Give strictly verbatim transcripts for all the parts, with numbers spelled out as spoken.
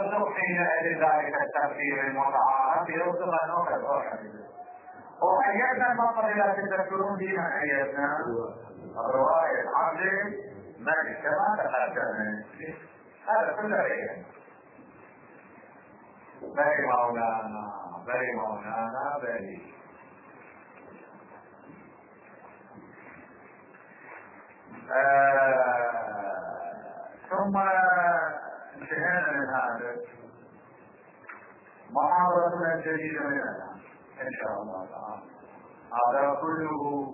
يرزق حينئذ ذلك التفكير المتعارف يرزق النقل الأحد. وأيدنا المقر تذكرون بما أيدنا الرواية عبد ملك كما تقدم. هذا كله بيان. بل مولانا بل مولانا بل. آه ثم انتهينا من هذا محاضرتنا الجديدة من الآن إن شاء الله تعالى. هذا كله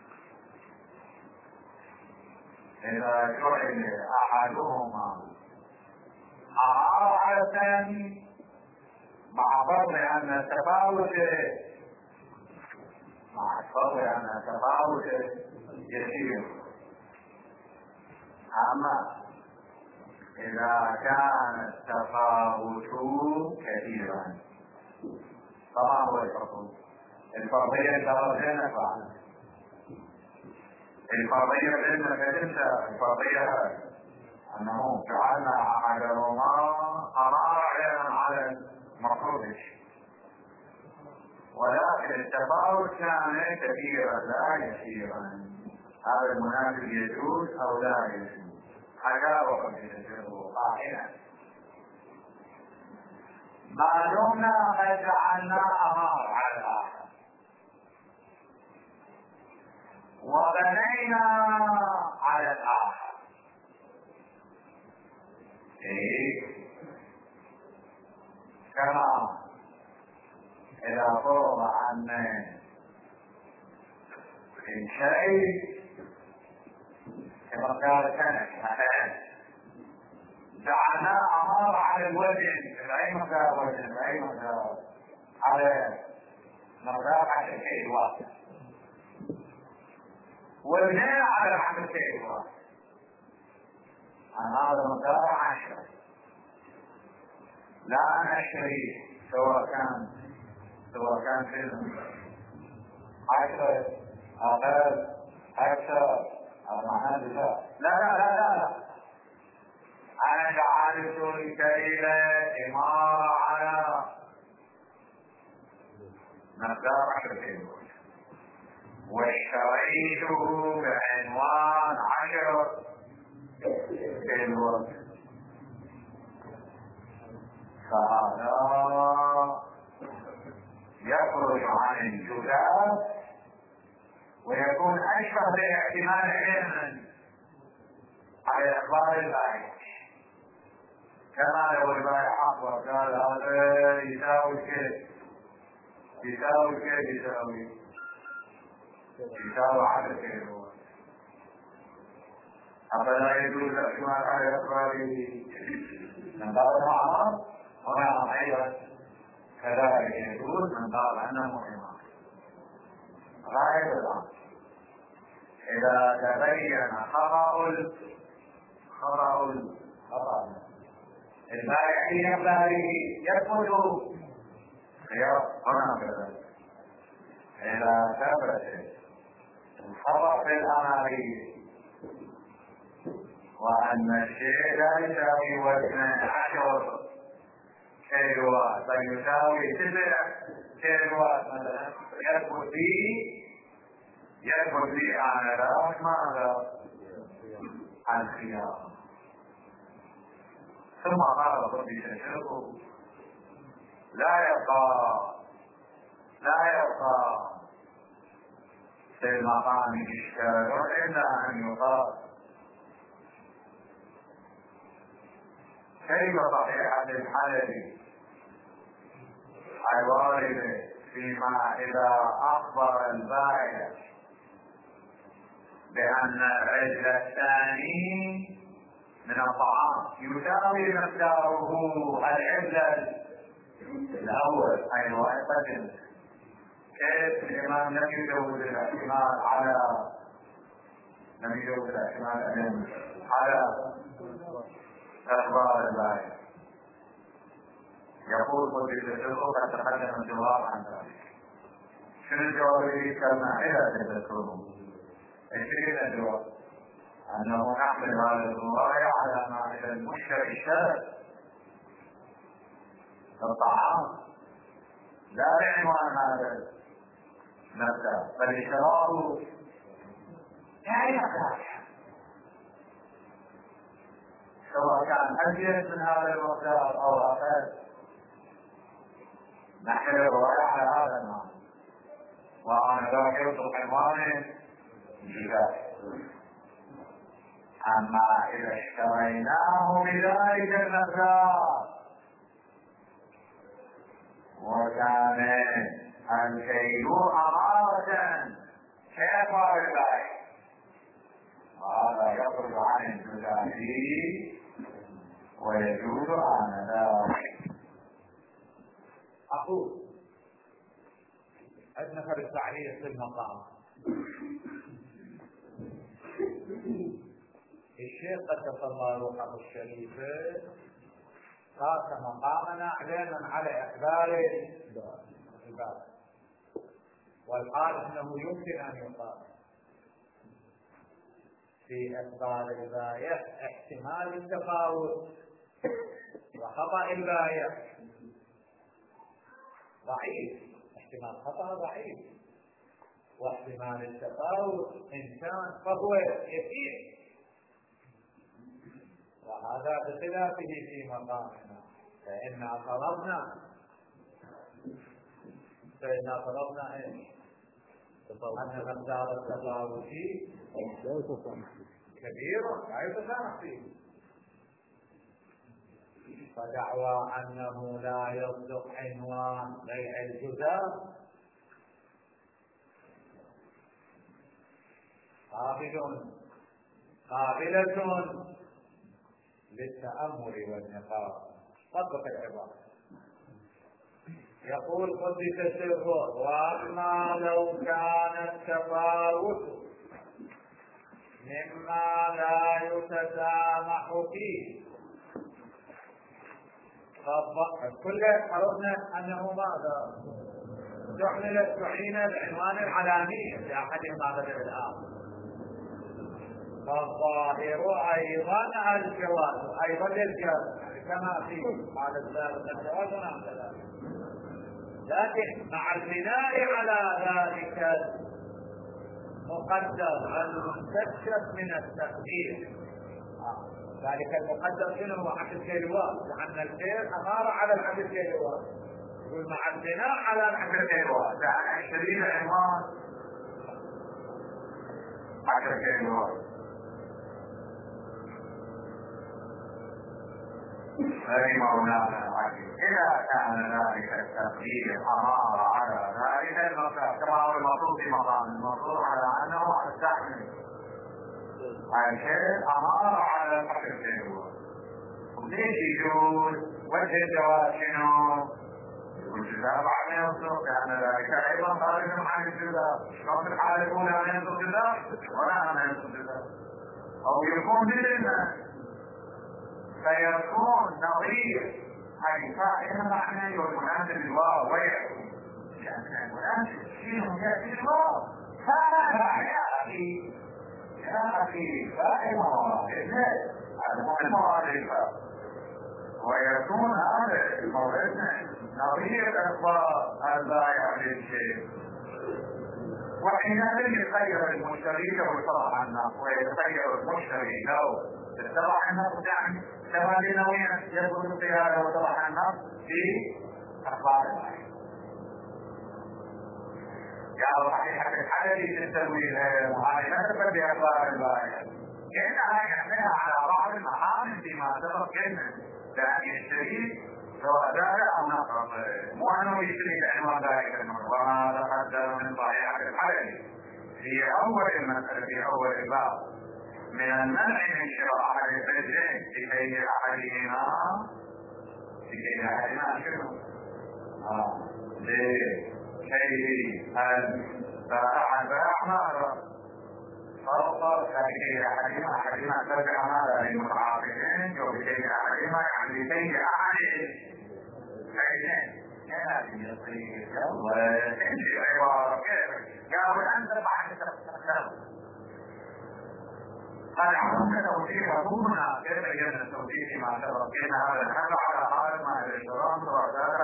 إذا جعل أحدهما أعار على الثاني مع فرض أن التفاوت مع فرض أن التفاوت يسير. أما إذا كان التفاوت كثيرا فما هو الحكم؟ الفرضية درجين فعلا. الفرضية بإنك تنسى الفرضية أنه جعلنا أحدهما أراعيا على المفروض، ولكن التفاوت كان كثيرا لا يسيرا. هذا المناسب يجوز أو لا يجوز؟ حجابه يجوز قائلا. ما دمنا قد جعلنا أمار على الآخر وبنينا على الآخر، إيه؟ كما إذا فرض عن الشيء كما قال كانت مثلا جعلنا أمار على الوزن بأي مقدار وزن بأي مقدار على مقدار عشر كيلوات، وزنين على عشر كيلوات، عن هذا المقدار عشرة. لا أنا أشتري سواء كان سواء كان فيلم عشرة أقل أكثر معناه لا لا لا لا لا أنا جعلت الكيل إمارة على مقدار عشر كيلو واشتريته بعنوان عشر كيلو، فهذا يخرج عن الجزاء ويكون أشبه باحتمال علما على إخبار البائع، كما لو البائع أخبر قال هذا يساوي كيف يساوي كيف يساوي يساوي عشر كيلو، أفلا يجوز الاحتمال على إخبار من باب المعمار ومعهم أيضا كذلك يجوز من باب أنه إمام. غاية الأمر إذا تبين خطأ خطأ خطأ البائع في إخباره يثبت خيار هنا كذلك. إذا ثبت الخطأ في الأمارية وأن الشيء لا يساوي وزن عشر كيلوات بل يساوي تسع كيلوات مثلا يثبت فيه يثبت فيه آنذاك ماذا؟ الخيار. ثم قال ربي تشركه لا يبقى لا يبقى في المقام إشكال إلا أن يقال كيف صحيحة الحلبي الوارد فيما إذا أخبر البائع بأن العجل الثاني من الطعام يساوي مقداره العجل الأول أي واحد، كيف الإمام لم يجوز الاحتمال على لم يجوز الاحتمال على أخبار البائع؟ يقول قد تذكره قد تقدم الجواب عن ذلك. شنو الجواب الذي كان إلى تذكره؟ عشرين الجواب أنه نحمل هذا الرواية على ما إلى المشتري الشرط الطعام لا بعنوان هذا نفسه، بل شرابه يعني مكافح، سواء كان أزيد من هذا المقدار أو أقل. نحن الرواية على هذا المعنى، وأنا ذاكرت عنوان جبال. أما إذا اشتريناه بذلك المقدار وكان الكيل أمارة كيف ذلك، هذا يخرج عن الجزافي ويجوز عن ذلك. أقول أدنى بالتعليق في المقام. الشيخ قدس الله روحه الشريفة قاس مقامنا علينا على إقبال الباب، والحال أنه يمكن أن يقال في إقبال البايع احتمال التفاوت وخطأ البايع ضعيف، احتمال خطأ ضعيف، واحتمال التفاوت إن كان فهو يسير، وهذا بخلافه في مقامنا. فإنا طلبنا فإنا طلبنا إيش؟ أن مقدار التفاوت كبير لا يتسامح فيه، فدعوى أنه لا يصدق عنوان بيع الجزاف قابل قابلة للتأمل والنقاش. طبق العبارة، يقول قدس سره: وأما لو كان التفاوت مما لا يتسامح فيه، كله عرفنا أنه ماذا؟ تحمل تعين العنوان العلامي لأحدهما بدل الآخر، فالظاهر أيضا الجواز أيضا للجواز كما في قال السابق الجواز ونعم ذلك، لكن مع البناء على ذلك المقدر المستكشف من التقدير. ذلك المقدر شنو هو؟ عدد الكيلوات، لأن الخير أمار على العدد الكيلوات، يقول مع البناء على العدد الكيلوات، يعني عشرين عنوان عشر كيلوات. أي مولانا إذا كان ذلك التقدير أمار على ذلك المقدار كما هو المطلوب في مقام المطلوب على أنه التحمل الشيء أمار على العشر كيلوات. ليش يجوز؟ وجه الجواز شنو؟ الجزاء بعد ما يصدق، لأن ذلك أيضا خارج عن الجزاء. شرط الحالة الأولى أن يصدق الجزاء ولا أن يصدق الجزاء، أو يكون بالإذن فيكون نظير أي فائدة معنى والمناسب الواو ويحكم، لأن المناسب فيهم يأتي الواو فأنا يا أخي يا أخي فائدة وإذن المهم وإذن، ويكون هذا الموعد نظير إخبار البائع للشيء، وحينئذ يخير المشتري له الصراحة النص، ويتخير المشتري له الصراحة النص، يعني ثمانين نوعين يدخل الخيار وصراحة النص في أخبار البائع. يعني صحيحة الحدث تستوي وهذه لا تفرق بأخبار البائع، كأنها يحملها على بعض المحامل فيما سبق كلمة لكن الشريك سواء ذلك أو نقرب، مو أنه يشتري العنوان ذلك المرة. وما تقدم من صحيحة الحدث في أول المسألة في أول الباب من المنع من شراء أحد الزوجين لكي أحدهما لكي أحدهما شنو؟ آه لكي البائع البائع ماذا؟ فرق لكي أحدهما أحدهما ترجع ماذا للمتعاقدين ولكي أحدهما يعني لكي أحد فإذن هذه يصير يلا انجي عبارة كيف قالوا أنت بعد تتكلم قال عمك توجيه هنا كيف بيّن التوجيه ما سبق كان هذا الحل على حال ما الاشتراط وذلك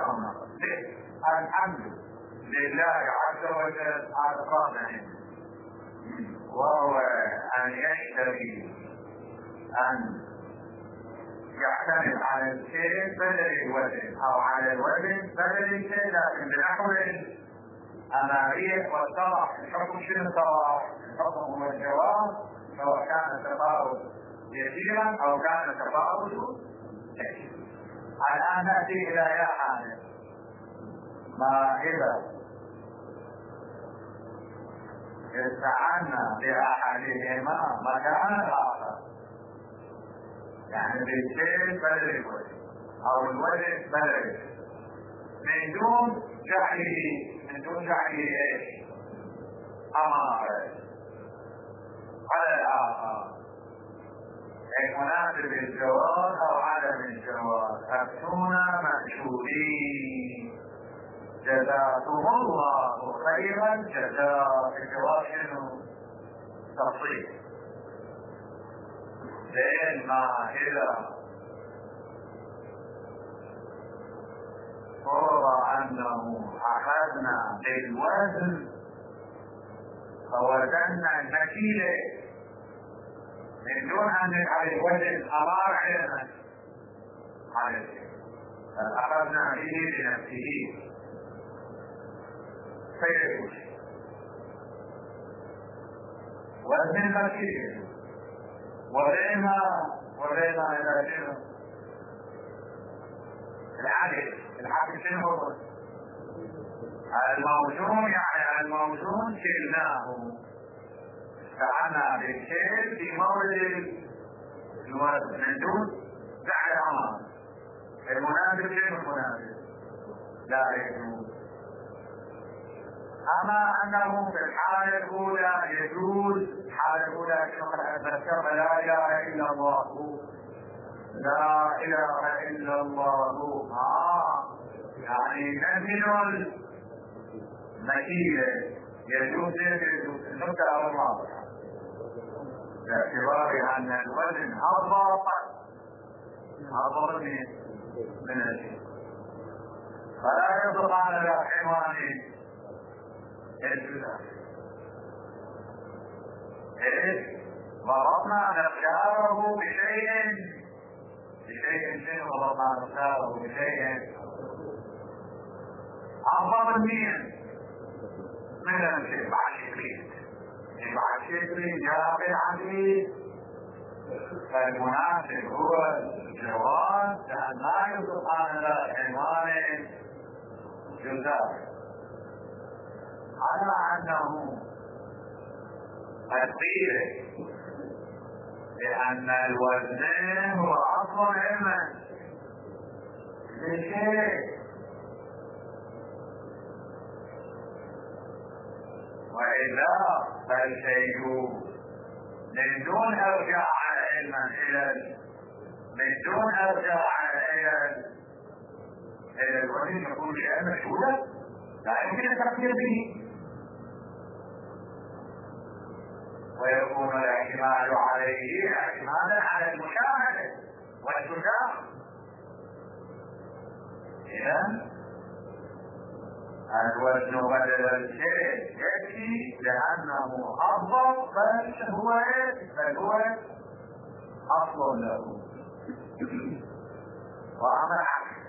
الحمد لله عز وجل على قدره، وهو أن يشتري أن يعتمد على الشيء بدل الوزن أو على الوزن بدل الشيء، لكن بنحو الأمارية والصلاح. الحكم شنو الصلاح؟ الحكم هو الجواب، سواء كان التفاوت يسيرا أو كان التفاوت يسيرا. الآن نأتي إلى يا حامد، ما إذا استعنا بأحدهما مكان الآخر، يعني بالشيء بدل الوجه أو الوجه بدل من دون جعله من دون جعله إيش؟ أمارة على الآخر، أي مناسب الجواز أو عدم الجواز. أفتونا مأجورين جزاكم الله خيرا جزاء. الجواب شنو؟ تفصيل. لأن ما إذا صار أنه أخذنا بالوزن فوزنا المكيلة من دون أن نجعل الوزن أمار علما عليه، أخذنا به لنفسه فيجوز وزن المكيلة ولينا ولينا إلى شنو؟ العدل. العدل شنو هو؟ الموزون، يعني الموزون شلناه استعنا بالشيء في مورد الوزن من دون جعل أمام. المناسب شنو المناسب؟ لا يجوز. أما أنه في الحالة الأولى يجوز. الحالة الأولى كما ذكر لا إله إلا الله، لا إله إلا الله، آه يعني نزل المكيلة يجوز. يجوز النقطة الرابعة باعتبار أن الوزن أضبط أضبط من الشيء، فلا يضبط على الحيوان الجزاء. إيه؟ ضربنا نختاره بشيء بشيء شيء ضربنا نختاره بشيء أفضل من من الشيء مع الشكرين. مع الشكرين جاء بالعديد، فالمناسب هو الجواز، لأن لا يطلق على الحيوان جزاء، على أنه قيل لأن الوزن هو أصل علما لشيء، وإلا فالشيء من دون أرجع علما إلى من دون أرجع إلى إلى الوزن يكون شيئا مشهودا لا يمكن التفكير به، ويكون الاعتماد عليه اعتمادا على المشاهدة والشجاع. إذن الوزن بدل الشيء يكفي لأنه أفضل، بل هو بل هو أصل له. وأما العكس،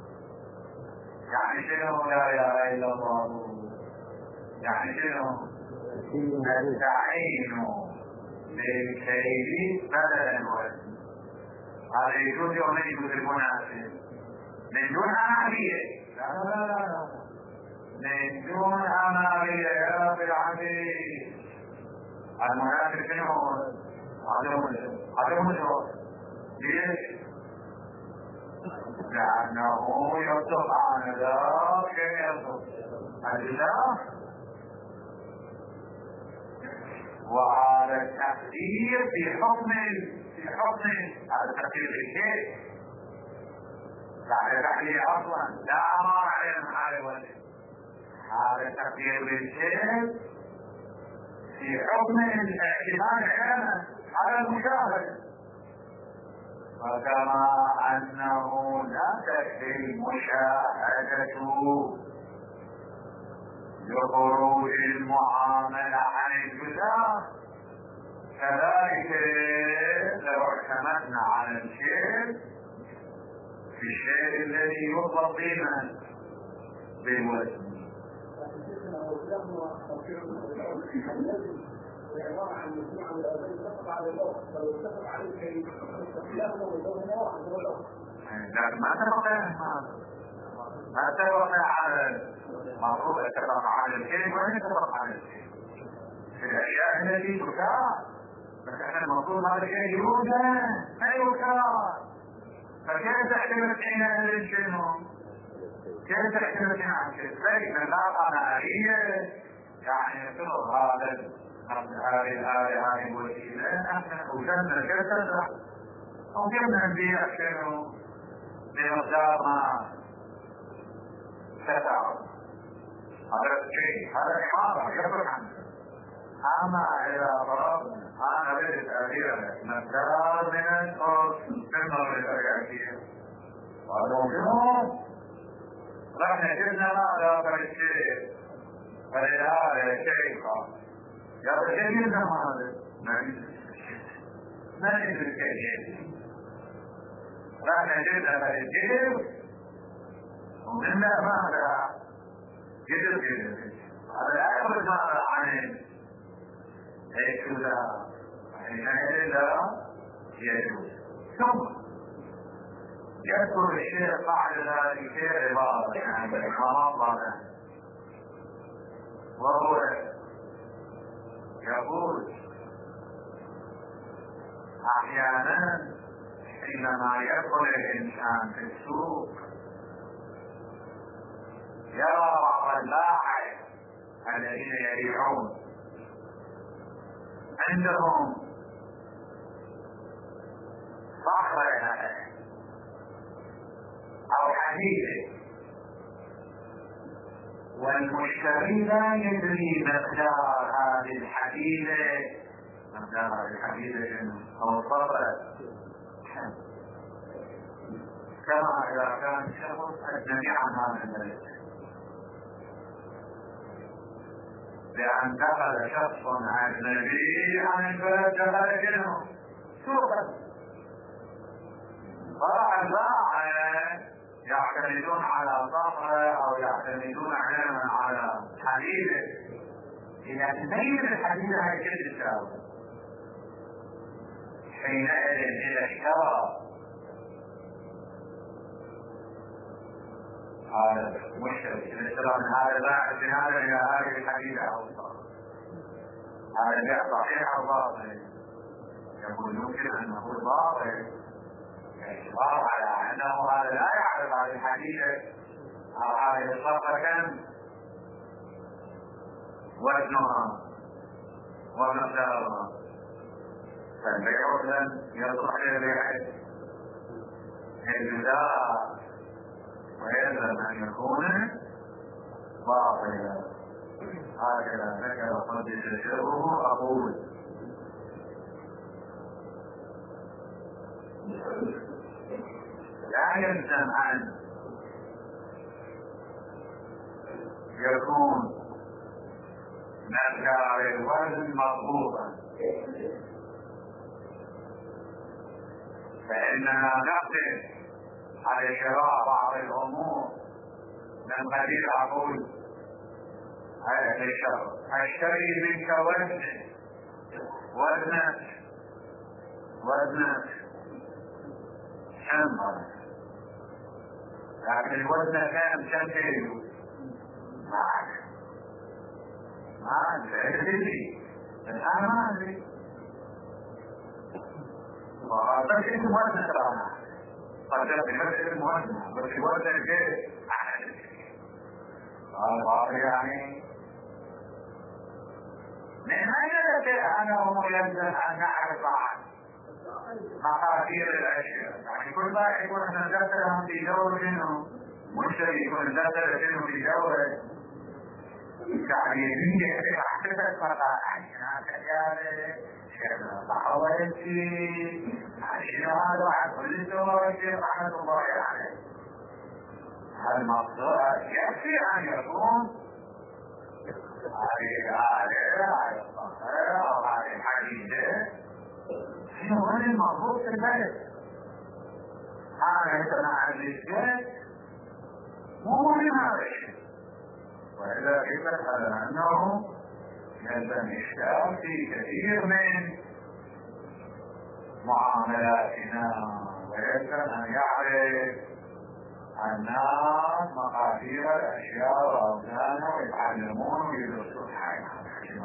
يعني شنو لا إله إلا الله؟ يعني شنو؟ نستعين بالشيء بدل الوزن. هذا يجوز ولا يجوز المناسب؟ من دون أمارية. لا لا لا لا من دون أمارية يا رب العزيز. المناسب شنو هو؟ عدم الجواز. ليش؟ لأنه يصدق عن الله كم يصدق الله، وهذا التقدير في حكم في حكم هذا التقدير بالشيء لا تحليل اصلا لا امر علينا على الوجه. هذا التقدير بالشيء في حكم الاعتماد على المشاهده، وكما انه لا تكفي المشاهده لخروج المعاملة عن الجزاء. كذلك لو اعتمدنا على الشيء في الشيء الذي يطلب قيمة بالوزن. عبارة عن مجموعة من الأوزان تقف على اللوح، فلو اتفق عليه شيء يستخدمه ويكون هو واحد هو اللوح. لكن ما اتفق ما اتفق على المفروض اتفق على الشيء وين اتفق على الشيء في الأشياء التي تشاع، بس احنا المفروض هذا الشيء يوجد ما يشاع. فكيف تحتمل حينئذ شنو؟ كيف تحتمل عن شيء؟ لكن العلاقة نهائية يعني يصير هذا هذه الآية هذه الوسيلة احنا وجدنا كذا وجدنا نبيع شنو بمقدار ما تسعه. هذا الشيء هذا إحارة يفرق عنه. أما إذا فرضنا أنا أريد أبيع مقدار من الأرض تمر للأرياكية وهذا شنو؟ رح نجدنا ماذا فالشيء فلهذا الشيء خاص يا رجل يلزم هذا ما ندري كيف راح نجدها بالجيب ومنا ماذا جدر جدر هذا لا يخرج ماذا عن ايش لا حينئذ لا يجوز. ثم يذكر الشيخ بعد ذلك في عبارة يعني مواضع وهو يقول احيانا حينما يدخل الانسان في السوق يرى بعض البائع الذين يبيعون عندهم صخرة او حديدة والمشتري لا يدري مقدار هذه الحديدة مقدار هذه الحديدة او الصخرة كما إذا كان شخص أجنبي عن هذا البلد، لأن دخل شخص أجنبي عن البلد دخل منه سوقا. فراح البائع يعتمدون على صخرة أو يعتمدون على حديدة، إذا تبين الحديدة هي كيف تساوي حينئذ إذا اشترى هذا مشتري الاشتراء من هذا البائع في هذا الى هذه الحديدة او الصخرة، هذا البيع صحيح او باطل؟ يقول يمكن ان نقول باطل اعتبار على انه هذا لا يعرف هذه الحديدة او هذه الصخرة كم وزنها ومقدارها، فالبيع لن يصلح للبيع الجزاء ويلزم أن يكون باطلا. هكذا ذكر قد تشربه أقول لا يلزم أن يكون مقدار الوزن مضبوطا، فإننا نقدر على شراء بعض الأمور من قبيل أقول هذا الشر أشتري منك وزن وزنك وزنك شمر، لكن الوزن كان كم كيلو معك معك تدري الآن ما أدري وهذا كيف وزن ترانا قدر بنفس الموزن بس الوزن كيف هذا يعني من أين نتبع أنه يلزم أن نعرف عن مقادير الأشياء؟ يعني كل ما يكون أن ندخلهم في دور منه مشتري يكون ندخل منه في دور تعليمية تحدث مقاعد كذلك شيخنا صحويتي عشان هذا عن كل دور الشيخ رحمة الله عليه. المقصود يكفي أن يكون هذه الآلة هذه الصخرة أو هذه الحديدة هي وين المضبوط في البلد. هذا يتنع الرجال مو من هذا الشيء. وإذا كيف على أنه يلزم إشكال في كثير من معاملاتنا، ويلزم أن يعرف الناس مقادير الأشياء وأوزانها ويتعلمون ويدرسون حياتها.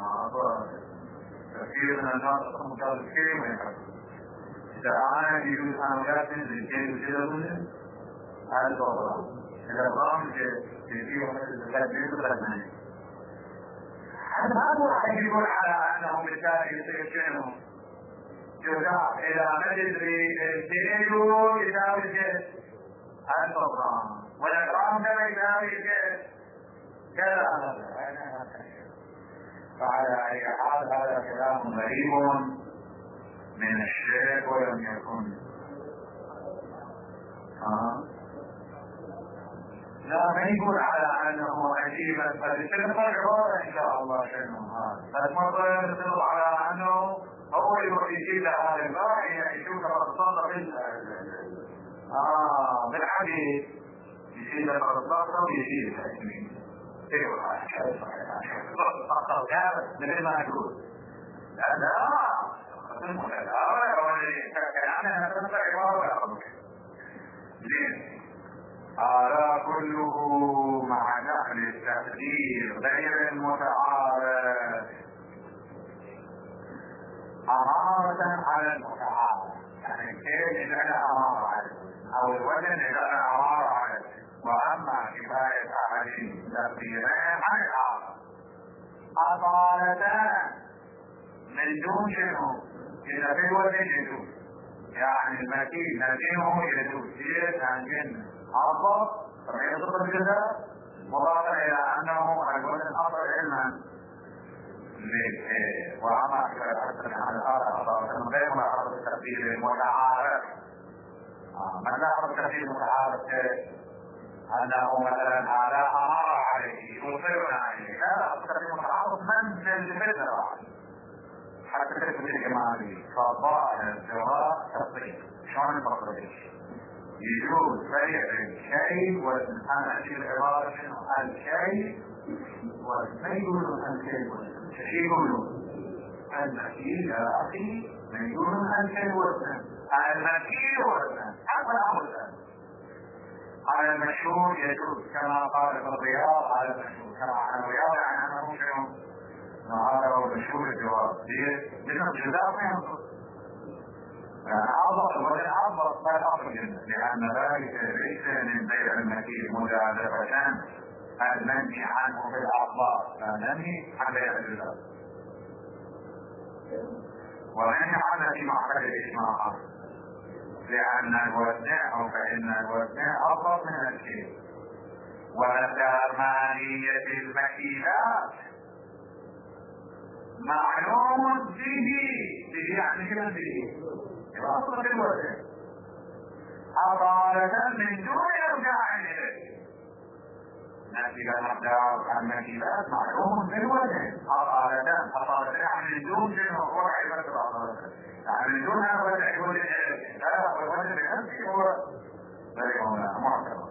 كثير من الناس متفكرين ويفكرون إذا أنا يجوز عمليات للجيل وجلدون هذا البرنامج البرنامج يجيبه مثل الجيل وجلدون. هذا ما راح يقول على أنه بالتالي يصير شنو جزاء إلى مجلس الجيل يساوي الجيل هذا البرنامج والأرقام كما يساوي الجيل كذا. فعلى أي حال هذا كلام غريب من الشيخ ولم يكن آه. لا ما يقول على أنه عجيبا فلسنة العبارة إن شاء الله شنو هذا فالمرة يصدق على أنه هو يجيب هذا الباب يشوف الرصاصة بال آه بالحديث يشيل الرصاصة ويشيل التأمين ايوه مثل ما نقول لا لا هذا كله مع نقل التقدير غير المتعارف أمارة على المتعارف. يعني كيف إذا أنا أمارة على أو الوزن إذا أنا أمارة على وأما كفاية أحدهم تقديرين عن الآخر أطالتان من دون شنو إذا في الوزن يجوز. يعني المكين نزينه يجوز سير تنجن أفضل رياضة الجزاء مضافا إلى أنه الوزن أفضل علما وأما كفاية عن الآخر أطالتان غير ملاحظة التقدير المتعارف. من لاحظ التقدير المتعارف أنه مثلا هذا أمر عليه يصيرنا عليه لا أستطيع متعارض من للمثل واحد حتى تثبت الإمامي فضاء الجواء تصديق شلون المقصوديش يجوز بيع الشيء والأنا أشير العبارة شنو الشيء ما يقولون الشيء والسن شيء يقولون المكيل يا أخي ما يقولون الشيء والسن المكيل والسن حتى الأمر الثاني على المشهور يجوز كما قال ابن الرياض على المشهور كما عن الرياض عن انه شنو هذا هو المشهور الجواب لأن الجزاء ما ينقص يعني أضغط ولا أضغط ما الأصل جدا لأن ذلك ليس من بيع المكيل مجازفة المنهي عنه في الأخبار فننهي عن بيع الجزاء وننهي عنه في معقل الإجماع لأن الوزن فإن الوزن أفضل من الشيء. وثمانية المكيلات معلوم به به يعني كلام به يوصل بالوزن أطالة من دون إرجاع إليه. نتيجة المقدار المكيلات معلوم بالوزن أطالة أطالة يعني من دون جنه وضع بس الأطالة يعني من دون هذا الوزن يقول لا الوزن بنفسه هو بريئونا معتبر.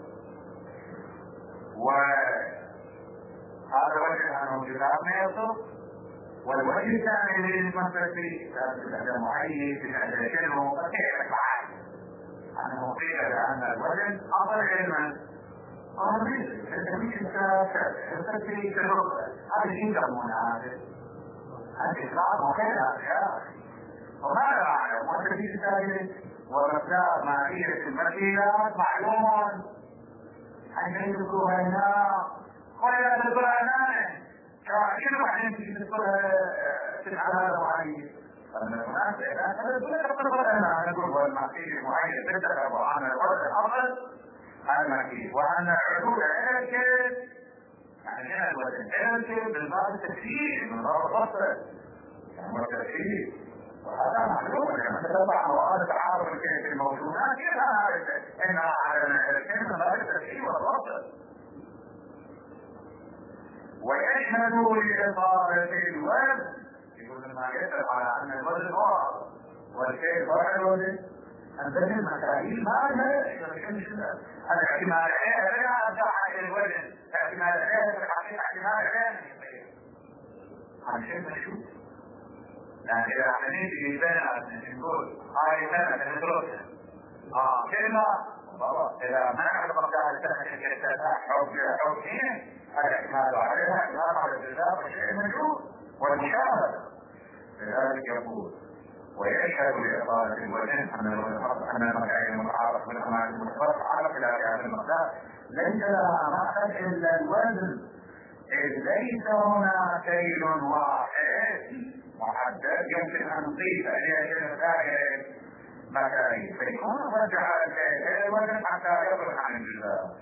وهذا وجه أنه جزاء ما يصف. والوجه الثاني للمنطق في معين في الأدلة كيف فعل أنه قيل بأن الوزن أفضل علما أمريكي التمييز التمييز هذا شيء يسمونه هذا هذا إطلاق وخير يا أخي. وماذا أعلم والتمييز الثالث ومبدأ معرفة المكيلات معلوما حين يذكرها هنا ولا تذكرها هنا كيف بعدين تذكرها تفعل هذا معين فالناس لا تذكرها هنا نقول والمعرفة معين تذكر وأنا الوضع الأفضل المكيل وأن العدود الكل يعني هنا الوزن الكل بالباب التكفير من باب الفصل يعني التكفير وهذا معلوم لما تتبع مواد تعارض الكلمة الموجودات كيف نعرف انها على الكلمة باب التكفير والفصل. ويشهد لإصابة الوزن، يقول ما يدل على أن الوزن واضح والشيء فرع الوزن أنت في المسائل ما لها الاحتمال لا أدعى إلى الوزن، احتمال لا احتمال لا عن شيء مشهور. لأن إذا احتميت في بينها نقول هاي سنة ندرسها آه كلمة إذا ما أعتبر لها السنة كالسنة حب حب هنا الاحتمال عليها احتمال على الجزاء والشيء مشهور والمشاهدة. لذلك يقول ويشهد لإطالة الوزن أن المكاين المتعارف بالأعمال المتفرق على خلاف هذا المقدار ليس لها مأخذ إلا الوزن، إذ ليس هنا كيل واحد محدد يمكن أن نضيف إليه مسائل مكاين فيكون رجع الكيل الوزن حتى يخرج عن الجزاء.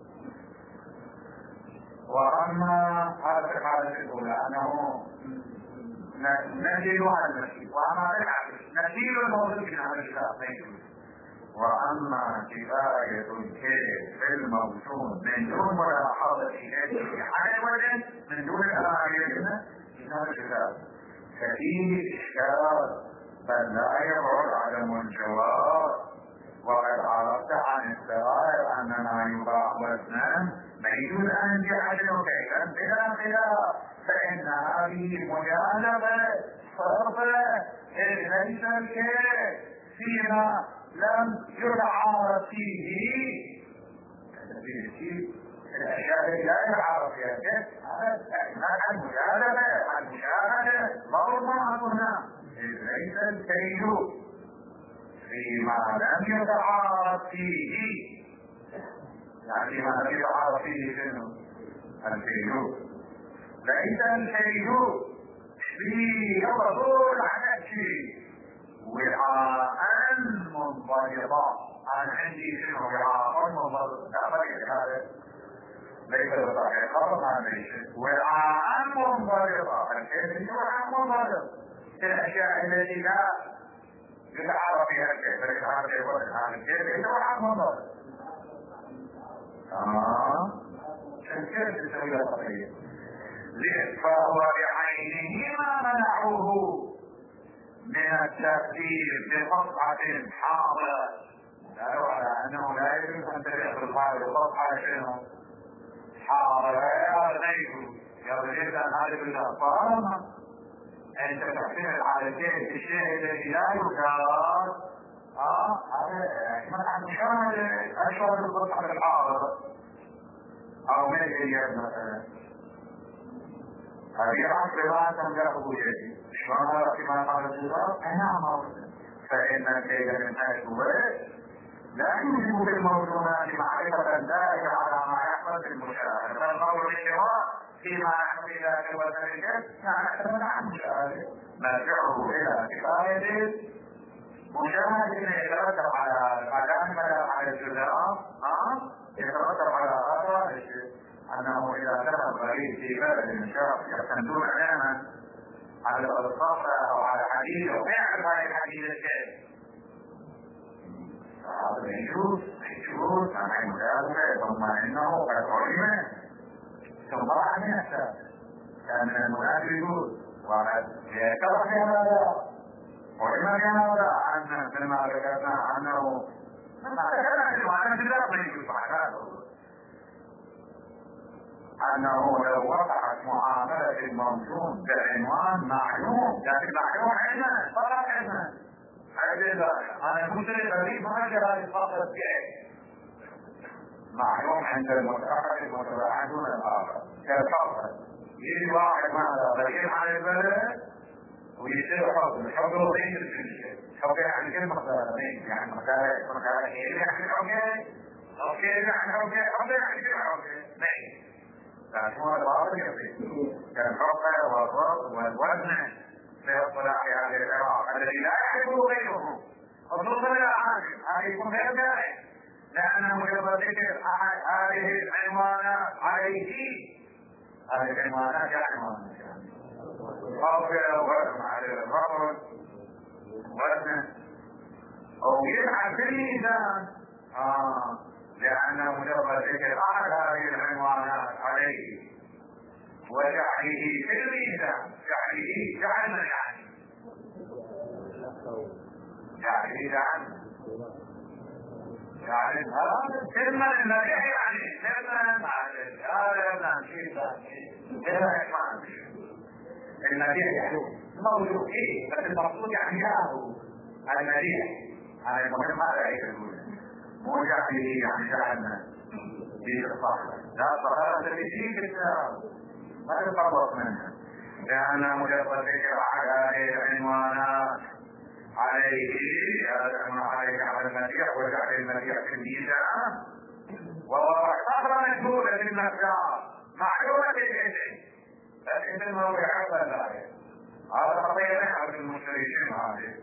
وأما هذا في الحالة الأولى أنه نزيل على المسجد، وأما بالعكس نزيل الموجود من هذا الشيء. وأما كفاية الكيل في الموجود من دون ملاحظة إليه في حال الوزن من دون الآية من هذا الكتاب ففيه إشكال بل لا يبعد عدم الجواب. وقد عرفت عن السائر أننا يباع وزنا بيد أن يعدل كيلا بلا خلاف، فإن هذه مجانبة صرفة إذ ليس الكيل فيما لم يتعارف فيه الأشياء التي لا يتعارف فيها الكيل عن مجانبة عن مشاهدة ضرورة هنا إذ ليس الكيل فيما لم يتعارف فيه، يعني ما لم يتعارف فيه شنو؟ الكيل ليس الكيل فيه الرسول على الشيء وعاء منضبطا. أنا عندي شنو وعاء منضبط لا بقي هذا ليس بصحيح خبر هذا الشيء وعاء منضبطا. الكيل هو وعاء منضبط الأشياء التي لا يتعارف فيها الكيل ليس هذا الوزن هذا الكيل هو وعاء منضبط. آه كيف تسوي له تقرير فهو بعينه ما منعوه من التأثير بقطعة حاضرة. قالوا على أنه لا يجوز أن تأخذ الحاضر بقطعة شنو حاضرة غيره يرجل أن هذا بالأطفال أنت تحسين الحالتين في الشيء الذي لا يجاز. آه هذا منع مشاهد أشهر القطعة الحاضرة أو من الإلياد مثلا هذه العصر لا تنجح بوجهه شلون هذا كما قال الجزار نعم فإن الكيل من حيث لا يوجب في الموضوعات معرفة دائرة على ما يحصل في المشاهدة فالقول بالشراء فيما يحصل إلى كوزن الجد نعتمد عن المشاهدة مرجعه إلى كفاية مشاهد يترتب على الأعلام على الجزراء يترتب على هذا أنه إذا دخل غريب في بلد شخص يعتمدون عليها على الألصاق أو على حديث أو يعرف هذه الحديث الشيء هذا يجوز يجوز عن المجازفة ثم إنه قد علم ثم عن الناس كان من المناسب يجوز وقد يترك هذا وإما كان هذا أن مما ذكرنا أنه مما ذكرنا أنه بذلك من يجوز هذا أنه لو وقعت معاملة الموجود بالعنوان معلوم لكن معلوم عنا فقط عنا هذا أنا قلت للغريب ما جرى يتفقد فيه معلوم عند المتأخر المتباعدون الآخر كالحظ يجي واحد ماذا غريب عن البلد ويصير حظ الحظ رضيت الشيء حظ يعني كلمة غريب يعني مكان مكان يعني حوكي أوكي يعني حوكي حظ يعني كلمة حوكي ماشي لكن هو الغرض يصير كالحظ والضرب والوزن سيطلع في هذه العراق الذي لا يحبه غيره وصلت إلى عالم هذا يكون غير ذلك لأنه مجرد ذكر هذه العنوانات عليه هذه العنوانات يا عنوانات الرافع وزن على الرفض وزن أو يبحث في الميزان آه لأنه مجرد ذكر أحد هذه العنوانات عليه وجعله في الميزان، جعله جعلنا يعني جعله جعلنا يعني هذا كلمة المديح يعني كلمة معلش هذا لا شيء كلمة معلش المديح يعني موجود فيه بس المقصود يعني هذا المديح هذا المهم هذا يقول مو جعله يعني جعلنا في الصحراء لا صحراء تبيتي بالكتاب ما تتطرق منها لأن مجرد ذكر على العنوانات عليه عليك على المديح وجعل المديح في الميزان ووضع صخرة مجهولة في المسار معلومة الاسم لكن ما هو يعرف ذلك هذا خطير نحن المشتركين هذه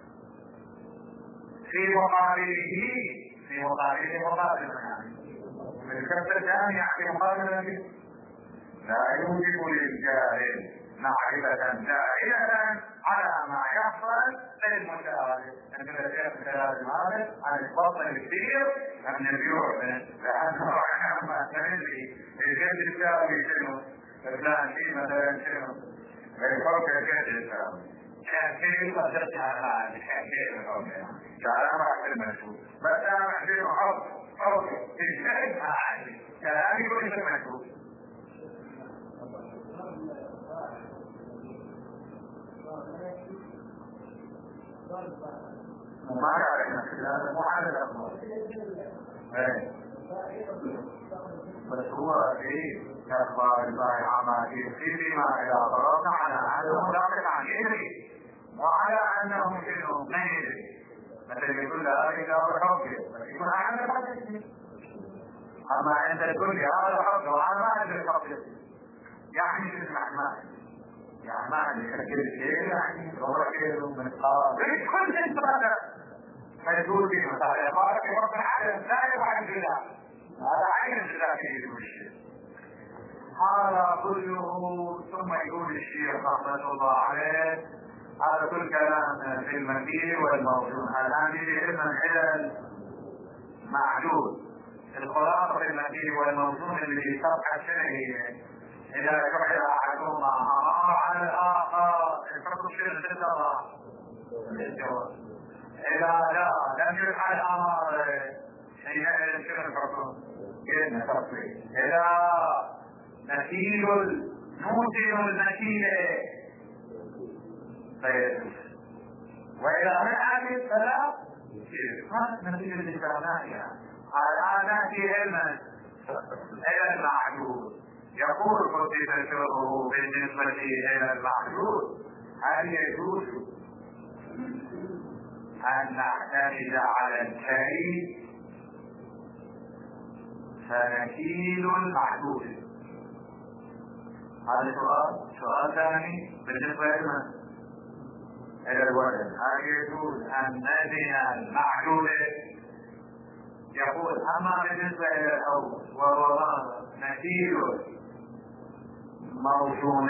في مقابله في مقابله مقابل من الكتب الثانية في مقابل لا يوجب للجاهل معرفة دائرة على ما يحصل للمشاهد. عندما الشيخ خلال المعرض عن الفضل الكثير من البيوع لأنه ما تملي الجد الإسلامي شنو؟ فلان شيء مثلا شنو؟ الفرق الجد الإسلامي. كان كيف قدرت على هذا الحكاية الفرق؟ كلام أحد المشهور. بس أنا أحسن حرب حرب الجد هذا كلام يقول لك المشهور. ما يعرف هذا معادلة بس هو ايه كأخبار الله عماكين فيما إذا ضربنا على أنه داخل عن إدري وعلى أنه شنو من إدري مثل يقول لا إذا برحوك يقول أنا بحث أما أنت تقول لي هذا حق وأنا ما أدري حق يعني في المحمد يعني ما أدري شكل الشيء يعني هو شيء من القرار كل شيء تبادر فيقول لي مثلا بارك رب العالم لا يفعل بالله هذا عين الله فيه المشكلة هذا كله ثم يقول الشيخ رحمة الله عليه هذا كل كلام في المثيل والموزون الآن يجي علما إلى المعدود الخلاصة في المثيل والموزون اللي صفحة شرعية إذا جعل أحدهما أمر على الآخر الفرق الشيء في الله الجواب إذا لا لم يفعل أمر حينئذ شنو الفرق؟ كلمة تفصيل إذا مثيل نوتن المثيل فيجوز وإذا منعت فلا ما مثيل الإنسانية الآن نأتي علما إلى المعدود يقول كتب شرعه بالنسبة إلى المعدود هل يجوز أن نعتمد على الكيل فنكيل معدود؟ هذا سؤال سؤال ثاني بالنسبة إلى الوزن هل يجوز أن نزن المعدود؟ يقول أما بالنسبة إلى الأول وهو نكيل موزون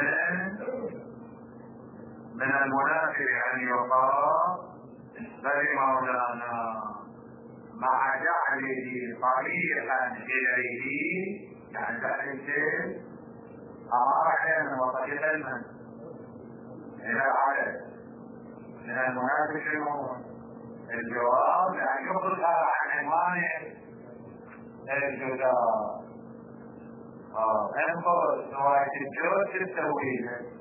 من المنافع أن يقال بل مولانا مع جعله طريقا إليه يعني تحريم أمارا وطريقا من إلى عدد من المنافع الجواب أن يخرج عن عنوان الجدار انظر نواة الجوز التوحيد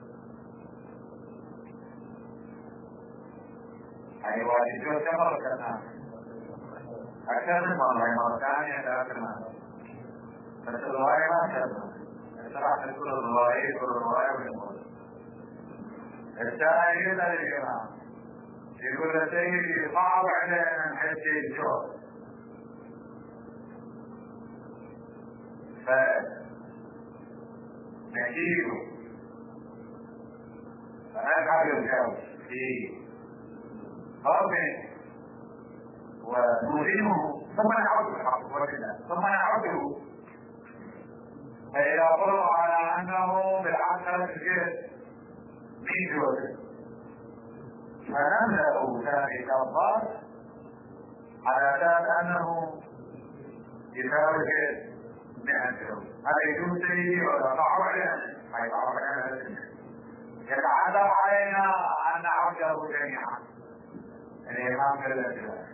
أي واحد الجوز مرة كمان أكثر من مرة مرة ثانية ثلاثة مرة بس الرواية ما كذا صراحة كل الرواية كل الرواية والمرة الثاني يدل الإمام يقول سيدي صعب علينا نحس الجوز ف نجيبه فنجعل الجو في قربه ونوزنه ثم نعوده الحق ثم نعوده فإذا قلوا على أنه بالعشرة الجد من جوده فنملأ ذلك الضغط على أساس أنه يساوي جد مئة الجو هذا يجوز سيدي ولا صعب علينا هيصعب علينا يتعذر علينا أن نعبده جميعا الإمام جل جلاله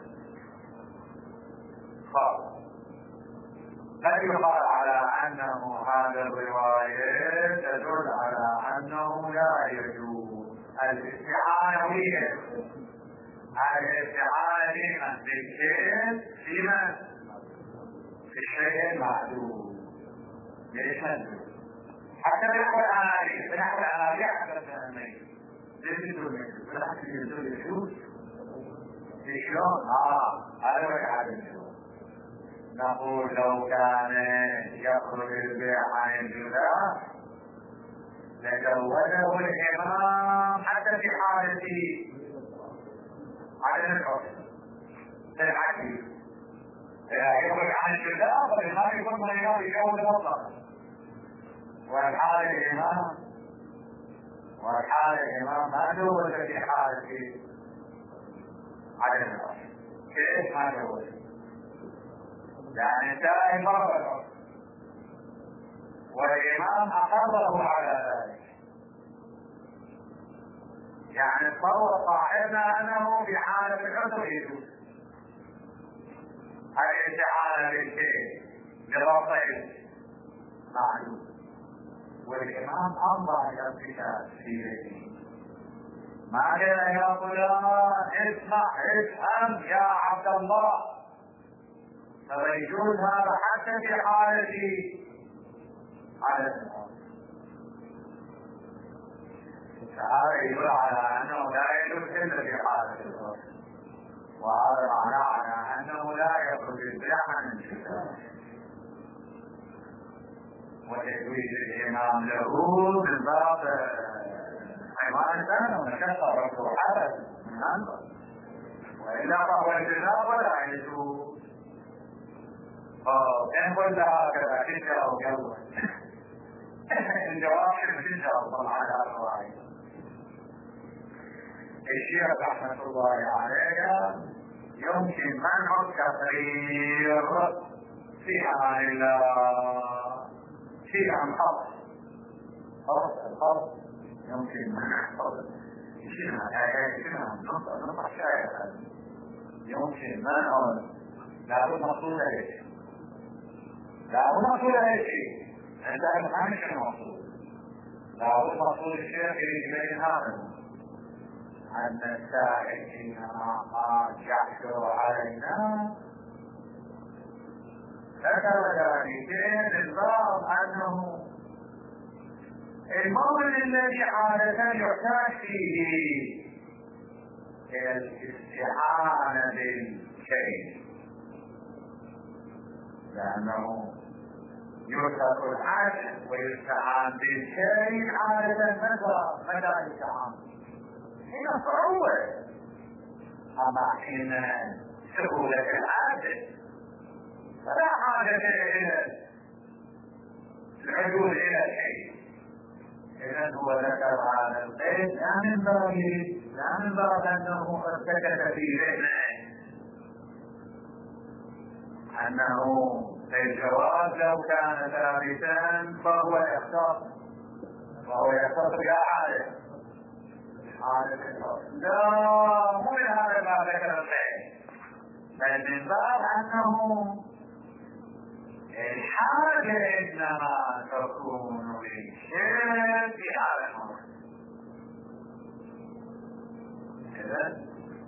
خاص قد يقال على أنه هذا الرواية تدل على أنه لا يجوز الاستعانة به الاستعانة لمن بالشيء فيما في الشيء المعدوم ليش مجدود حتى بنحو العالي بنحو العالي حتى فهمين ليش يدول مجدود بالعكس يدول الشوش في شلون اه هذا هو الحال نقول لو كان يخرج البيع عن الجزاء لجوزه الإمام حتى في حالة عدم الحكم بالعكس يخرج عن الجزاء فالإمام يكون من اليوم يجوز مطلقا والحال الإمام والحال الإمام ما جوز في حالة عدم الحكم كيف ما جوز يعني انتهى مرة الحكم والإمام أقره على ذلك يعني تصور صاحبنا أنه في حالة العذر يجوز الاستعانة بالشيء لرفع معلوم والإمام أمضى إلى الكتاب في بيته ما قال يا فلان اسمع افهم يا عبد الله فيجوز هذا حتى في حالة عدم فهذا يدل على أنه لا يجوز إلا في حالة الغرب وهذا معناه على أنه لا يخرج البيع عن الكتاب وتجويز الإمام له من باب حيوان ثاني ونكسر الروحات من عنده وإلا فهو الجزاء ولا يجوز كان قلت هكذا كنت أو جوا الجواب كنت أو على الرواية الشيخ رحمة الله عليه يمكن منع التقرير في أمان الله في عن حرف حرف الحرف يمكن منع حرف شنها آيات شنها نطع نطع شاية يمكن منع لابد مقصود هيك لابد مقصود هيك عندها الخامس المقصود لابد مقصود الشيخ يجب هذا أن السائل إنما قد يحشر علينا ذكر ذلك من باب أنه المولد الذي عادة يحتاج فيه إلى الاستعانة بالشيء لأنه يترك العجل ويستعان بالشيء عادة مدى مدى الاستعانة هنا صعوبة أما حين سهولة العادة فلا حاجة إلى العدول إلى الشيء إذن هو ذكر هذا القيد لا من باب لا من باب أنه ارتكب في ذهنه أنه الجواز لو كان ثابتا فهو يختص فهو يختص بأحاله لا مو من هذا ما ذكر القيد بل من باب أنه الحاجة إنما تكون للشيء في هذا الموضوع إذن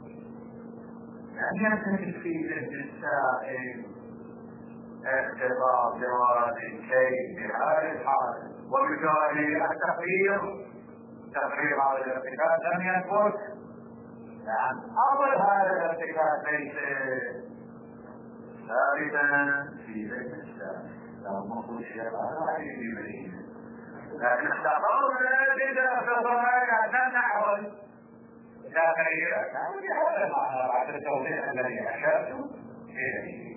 لم يكن في ذهن السائل اختبار جواز الشيء في هذه الحالة وبالتالي التقرير تقرير هذا الارتكاب لم يثبت لأن أول هذا الارتكاب ليس ثابتا في ذهن السائل لو مقصود الشيء هذا في بديهه لكن اختبرنا بدا في الضمائر لا نحول لا تغيير كان بهذا المعنى بعد التوضيح الذي أشرته إليه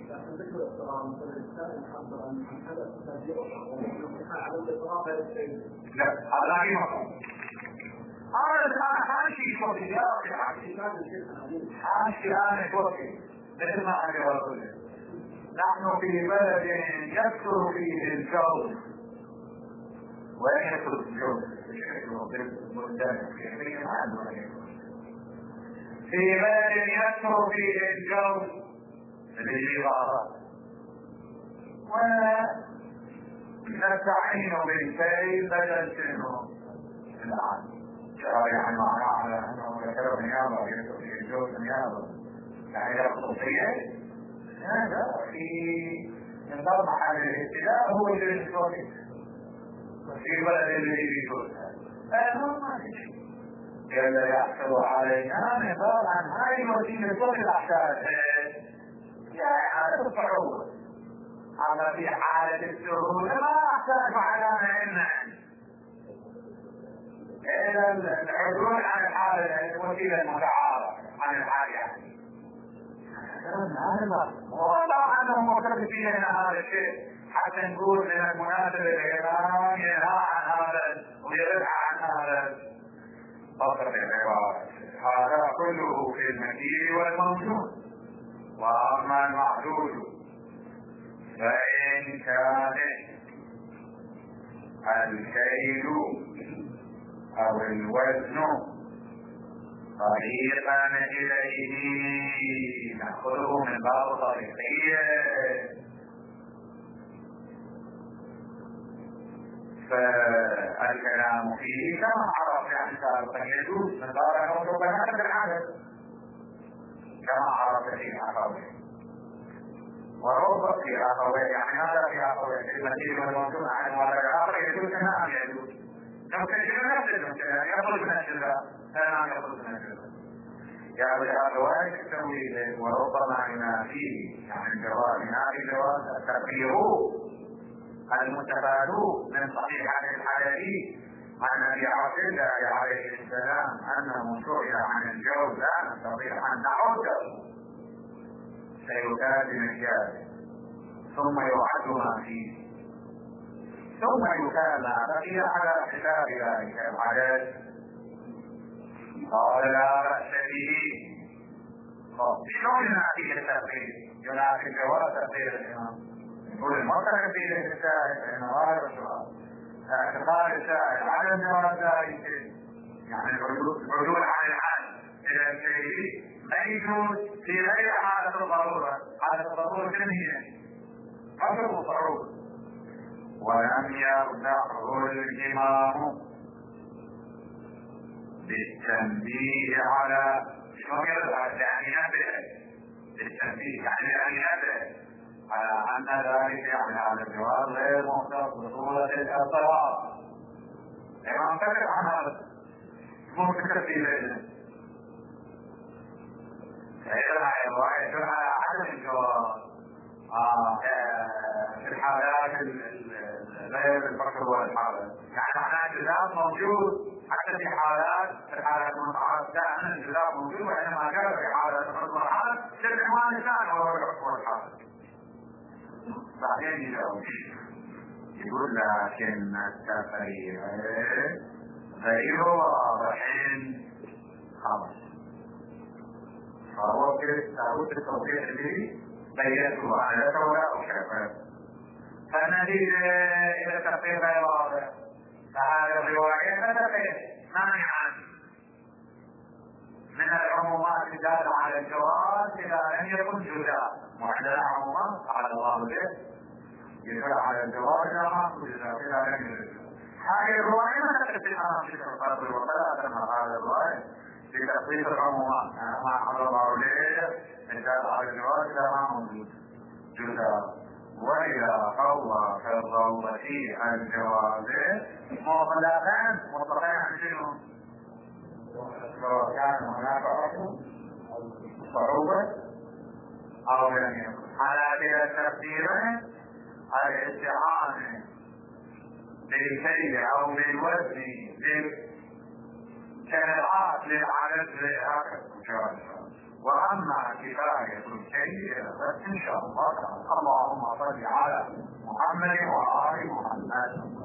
لا هذا في مقام هذا حاشي شوكي يا أخي حاشي حاشي أنا شوكي مثل ما أنا أقول نحن في بلد يكثر فيه الجو. وين يكثر الجو؟ في بلد يكثر فيه الجو بالجوار، ونستعين بالكي بدل شنو الآن يعني معناه على أنه يكثر نيابة يكثر فيه الجو نيابة يعني يكثر فيه هذا في نظام محل الابتلاء هو اللي يسوي في بلد اللي يجوز هذا ما في شيء يلا يحصل علينا نظاما هاي وسيله صوت الاحداث يا حالة الصعوبة. أما في حالة السهولة ما أحتاج علامة إن إلى العدول عن الحالة الوسيلة المتعارف عن الحالة. والله أنه مختلفين هذا الشيء حتى نقول من المناسب الإمام ينهى عن هذا ويرجع عن هذا. فقط العبارة هذا كله في المكيل والموجود. وأما المعدود فإن كان الكيل أو الوزن طريقا إليه نأخذه من باب طريقية، فالكلام فيه كما عرف يعني سابقا يجوز من باب موضوع هذا العدد كما عرف في أخوه وربط في أخوه يعني هذا في أخوه المسيح والموضوع عن وضع الآخر يجوز نعم يجوز ممكن يجوز نفس المسألة يخرج من الجزاء لا يخرج من الجزاء يعني الرواية التمويل وربما ما فيه يعني الجواز هذه الجواز التقرير المستفاد من صحيح الحديث عن ابي عبد الله عليه السلام انه سئل عن الجو لا نستطيع ان نعده سيكاد مكيال ثم يعد ما فيه ثم يكال بقي على حساب ذلك العدد. قال لا بأس به. شلون ينافي التقرير؟ ينافي جواز تقرير الامام يقول المطلق في السائل لانه هذا السؤال اعتقاد السائل على الجواز ذلك يعني العدول عن الحال الى الشيء ما يجوز في غير حالة الضرورة. حالة الضرورة شنو هي؟ حصر الضرورة. ولم يرجعه الإمام بالتنبيه على شنو يرجع يعني ينبه بالتنبيه يعني أن ينبه على أن ذلك يعني على الجواز غير مختص بصورة الإطلاق. الإمام كتب عن هذا مو كتب في ليلة فإذا الرواية على عدم الجواز في الحالات غير الفقر والحالة يعني معناه الجزاء موجود حتى في حالات في الحالات المتعارف دائما الجزاء موجود وإنما جاء في حالات الفقر والحالة للعنوان الثاني وهو الفقر والحالة. بعدين يجاوب يقول لكن التفريق غير واضح خلاص فهو كتابوت التوضيح به بيته على سواء وشفاء فالنتيجة إلى التفريق غير واضح فهذا الرواية فتفريق مانعا من العمومات الدالة على الجواز إلى أن يكون جزاء وعندنا عمومات على الله به يدل على الجواز إلى ما يكون جزاء إلى أن يكون هذه الرواية ما تكتب الأمام في الفرق والصلاة كما قال الرواية في تفصيل العمومات ما حضر الله ليه الدالة على الجواز إلى ما موجود جزاء. وإذا قوى في الضوء في الجواز مطلقا مطلقا شنو؟ سواء كان هناك صعوبة أو لم يكن على كلا التقدير الاستعانة بالكيل أو بالوزن كالعاد للعدد هكذا. وأما كفاية الكيل فإن شاء الله اللهم صل على محمد وآل محمد.